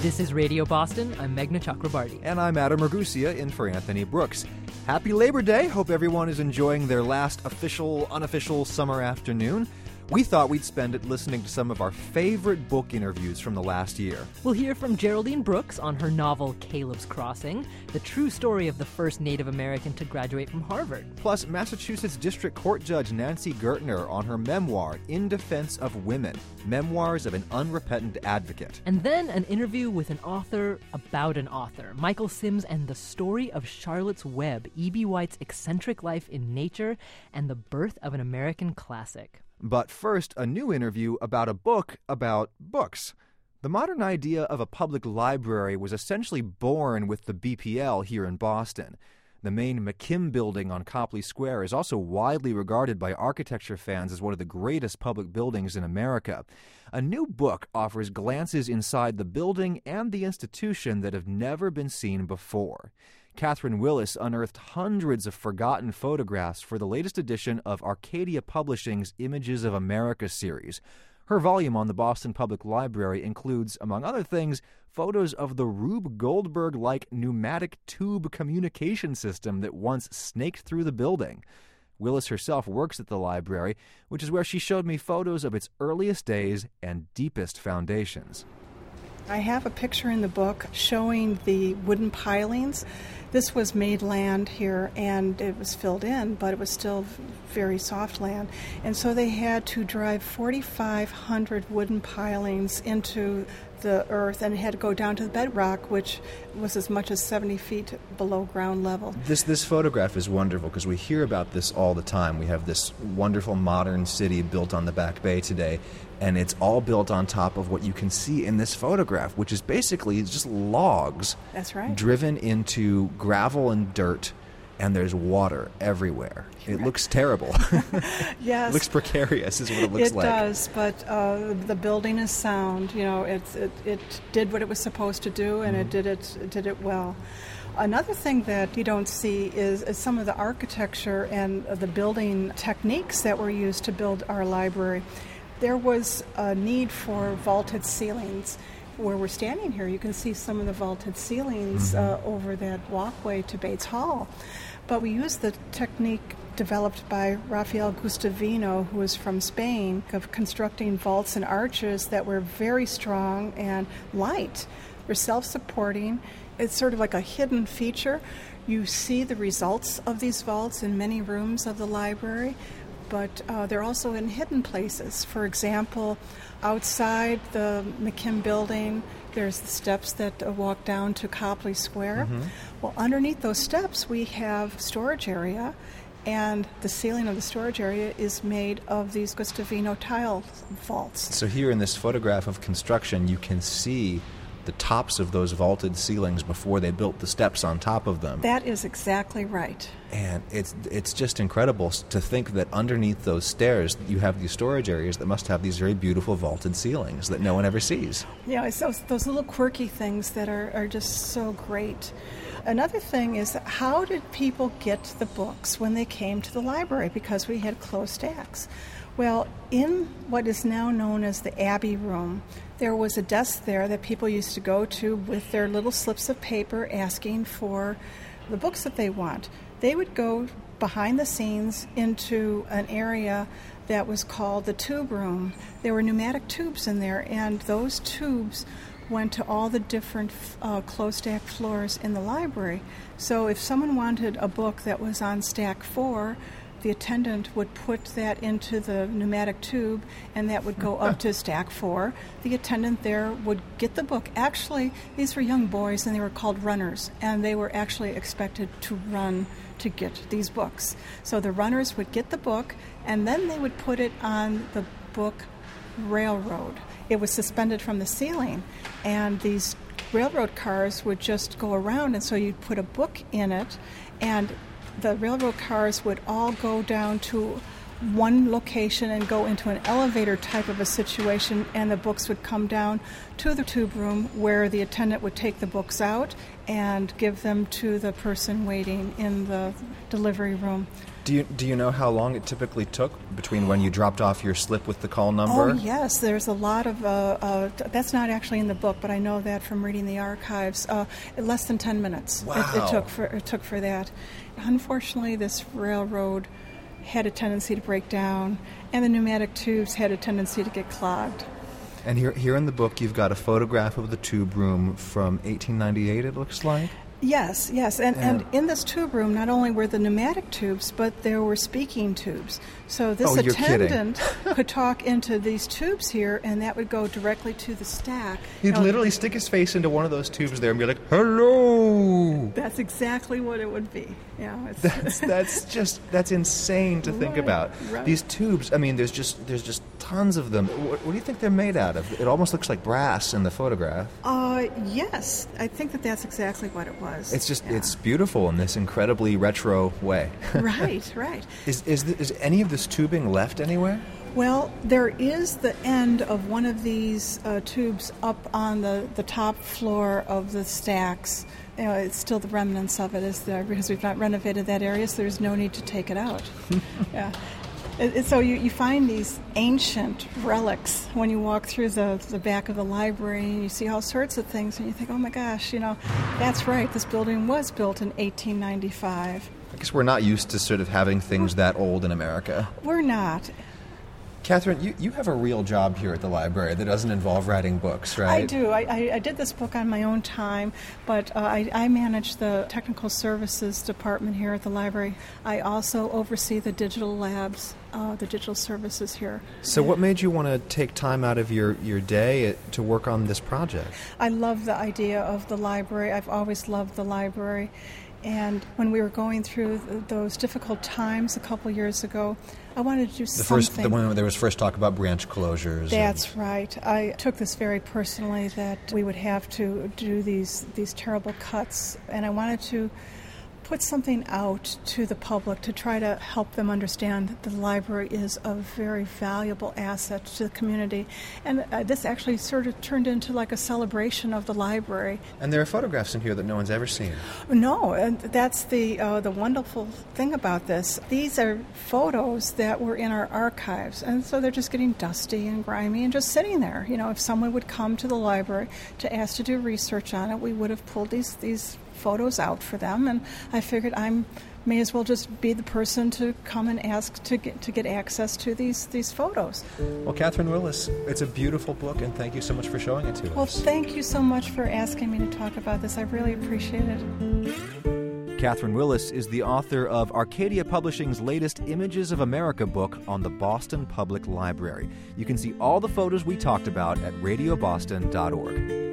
This is Radio Boston. I'm Meghna Chakrabarty. And I'm Adam Ragusia in for Anthony Brooks. Happy Labor Day. Hope everyone is enjoying their last official, unofficial summer afternoon. We thought we'd spend it listening to some of our favorite book interviews from the last year. We'll hear from Geraldine Brooks on her novel Caleb's Crossing, the true story of the first Native American to graduate from Harvard. Plus, Massachusetts District Court Judge Nancy Gertner on her memoir, In Defense of Women, Memoirs of an Unrepentant Advocate. And then an interview with an author about an author, Michael Sims, and the story of Charlotte's Web, E.B. White's eccentric life in nature, and the birth of an American classic. But first, a new interview about a book about books. The modern idea of a public library was essentially born with the BPL here in Boston. The main McKim building on Copley Square is also widely regarded by architecture fans as one of the greatest public buildings in America. A new book offers glances inside the building and the institution that have never been seen before. Catherine Willis unearthed hundreds of forgotten photographs for the latest edition of Arcadia Publishing's Images of America series. Her volume on the Boston Public Library includes, among other things, photos of the Rube Goldberg-like pneumatic tube communication system that once snaked through the building. Willis herself works at the library, which is where she showed me photos of its earliest days and deepest foundations. I have a picture in the book showing the wooden pilings. This was made land here, and it was filled in, but it was still very soft land. And so they had to drive 4,500 wooden pilings into the earth, and it had to go down to the bedrock, which was as much as 70 feet below ground level. This photograph is wonderful because we hear about this all the time. We have this wonderful modern city built on the Back Bay today, and it's all built on top of what you can see in this photograph, which is basically just logs. That's right. Driven into gravel and dirt, and there's water everywhere. It looks terrible. Yes. It looks precarious is what it looks like. It does, but the building is sound. You know, it did what it was supposed to do, and it did it well. Another thing that you don't see is some of the architecture and the building techniques that were used to build our library. There was a need for vaulted ceilings. Where we're standing here, you can see some of the vaulted ceilings over that walkway to Bates Hall. But we used the technique developed by Rafael Gustavino, who is from Spain, of constructing vaults and arches that were very strong and light. They're self-supporting. It's sort of like a hidden feature. You see the results of these vaults in many rooms of the library, but they're also in hidden places. For example, outside the McKim building, there's the steps that walk down to Copley Square. Well, underneath those steps, we have storage area, and the ceiling of the storage area is made of these Gustavino tile vaults. So here in this photograph of construction, you can see the tops of those vaulted ceilings before they built the steps on top of them. That is exactly right. And it's just incredible to think that underneath those stairs you have these storage areas that must have these very beautiful vaulted ceilings that no one ever sees. Yeah, it's those little quirky things that are just so great. Another thing is, how did people get the books when they came to the library? Because we had closed stacks. Well, in what is now known as the Abbey Room, there was a desk there that people used to go to with their little slips of paper asking for the books that they want. They would go behind the scenes into an area that was called the tube room. There were pneumatic tubes in there, and those tubes went to all the different closed stack floors in the library. So if someone wanted a book that was on stack 4, the attendant would put that into the pneumatic tube, and that would go up to stack 4. The attendant there would get the book. Actually, these were young boys, and they were called runners, and they were actually expected to run to get these books. So the runners would get the book, and then they would put it on the book railroad. It was suspended from the ceiling, and these railroad cars would just go around, and so you'd put a book in it, and the railroad cars would all go down to one location and go into an elevator type of a situation, and the books would come down to the tube room where the attendant would take the books out and give them to the person waiting in the delivery room. Do you know how long it typically took between when you dropped off your slip with the call number? Oh, yes. There's a lot of, that's not actually in the book, but I know that from reading the archives. Less than 10 minutes. Wow. It took for that. Unfortunately, this railroad had a tendency to break down, and the pneumatic tubes had a tendency to get clogged. And here in the book, you've got a photograph of the tube room from 1898, it looks like? Yes. And in this tube room, not only were the pneumatic tubes, but there were speaking tubes. So this attendant could talk into these tubes here, and that would go directly to the stack. He'd literally stick his face into one of those tubes there and be like, "Hello!" That's exactly what it would be. Yeah, that's insane to think about. Right. These tubes, I mean, there's just tons of them. What do you think they're made out of? It almost looks like brass in the photograph. Yes, I think that's exactly what it was. It's beautiful in this incredibly retro way. Right. Is any of this tubing left anywhere? Well, there is the end of one of these tubes up on the top floor of the stacks. It's still the remnants of it is there because we've not renovated that area, so there's no need to take it out. Yeah. So you find these ancient relics when you walk through the back of the library, and you see all sorts of things, and you think, oh my gosh, that's right, this building was built in 1895. I guess we're not used to sort of having things that old in America. We're not. Catherine, you have a real job here at the library that doesn't involve writing books, right? I do. I did this book on my own time, but I manage the technical services department here at the library. I also oversee the digital labs, the digital services here. So what made you want to take time out of your day to work on this project? I love the idea of the library. I've always loved the library. And when we were going through those difficult times a couple years ago, I wanted to do something. The one where there was first talk about branch closures. That's right. I took this very personally that we would have to do these terrible cuts, and I wanted to put something out to the public to try to help them understand that the library is a very valuable asset to the community. And this actually sort of turned into like a celebration of the library. And there are photographs in here that no one's ever seen. No, and that's the wonderful thing about this. These are photos that were in our archives, and so they're just getting dusty and grimy and just sitting there. If someone would come to the library to ask to do research on it, we would have pulled these photos out for them, and I figured I may as well just be the person to come and ask to get access to these photos. Well, Catherine Willis, it's a beautiful book, and thank you so much for showing it to us. Well, thank you so much for asking me to talk about this. I really appreciate it. Catherine Willis is the author of Arcadia Publishing's latest Images of America book on the Boston Public Library. You can see all the photos we talked about at radioboston.org.